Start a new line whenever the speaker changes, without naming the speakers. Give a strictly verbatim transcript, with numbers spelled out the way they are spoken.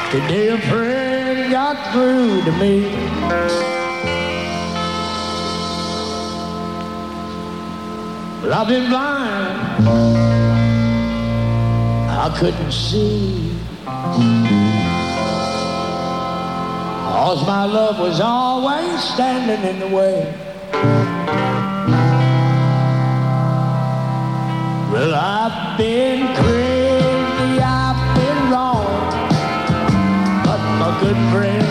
Today a friend got through to me. Well, I've been blind, I couldn't see. Cause my love was always standing in the way. Well, I've been crazy, I've been wrong, but my good friend